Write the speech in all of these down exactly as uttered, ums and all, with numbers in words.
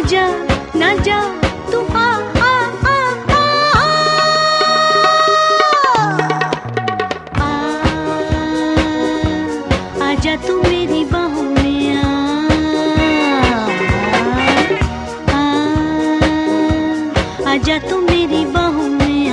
आजा ना जा तू आ आ आ आ आ आजा तू मेरी बाहों में आ आ आजा तू मेरी बाहों में आ।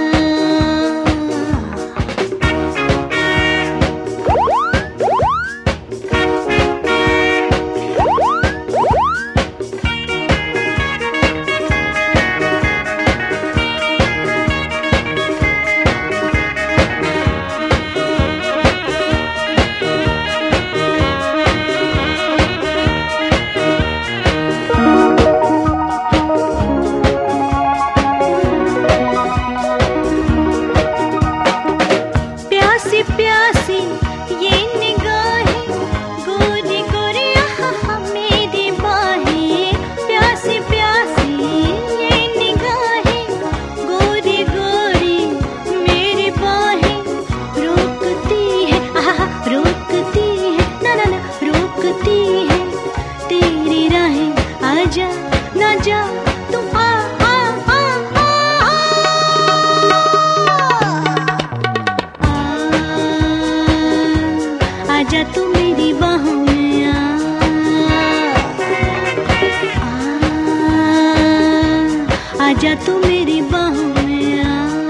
प्यासी ये निगाहें गोरी गोरी आहा मेरी बाहें, प्यासी प्यासी ये निगाहें गोरी गोरी मेरी बाहें, रोकती है आहा रोकती है ना ना ना रोकती है तेरी राहें, आजा ना जा तू आ आ आ आ आजा तू मेरी बाहों में आ आजा तू मेरी बाहों में आ।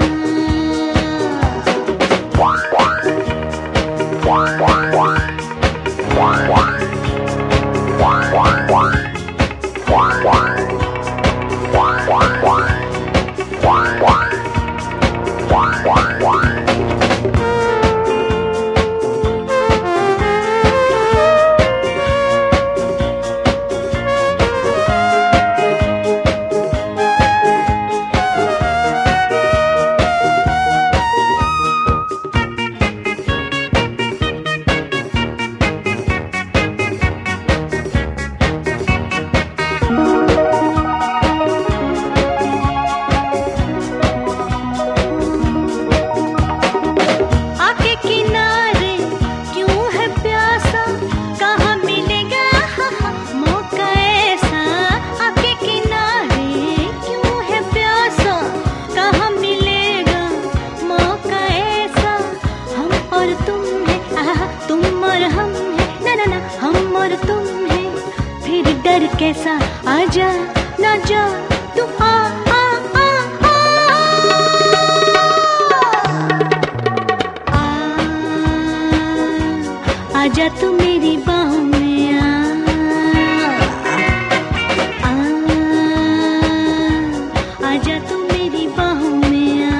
डर कैसा आजा ना जा तू आ आ आ आ आ आजा तू मेरी बाहों में आ आ आजा तू मेरी बाहों में आ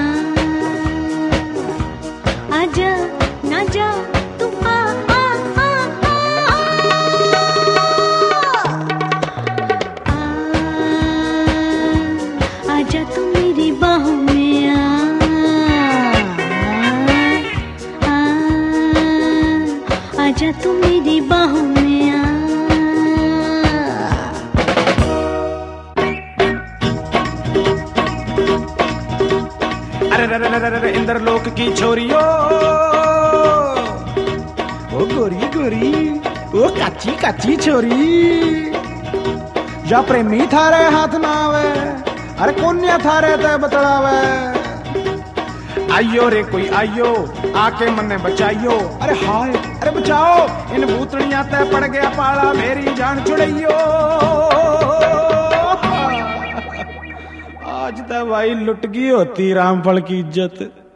आजा ना जा तू आ आ आ आ आजा तू मेरी बाहों में आ आ आजा तू मेरी बाहों में आ। अरे रे रे रे रे इंद्र लोक की छोरियो ओ गोरी गोरी ओ काची काची छोरी या प्रेमी थारे हाथ ना आवे, अरे कोन्या थारे ते बतलावे, आइयो रे कोई आइयो आके मन्ने बचाइयो, अरे हाय अरे बचाओ इन भूतड़ियां ते पड़ गया पाला मेरी जान छुड़ैयो। आज तो भाई लुट गई होती रामफल की इज्जत।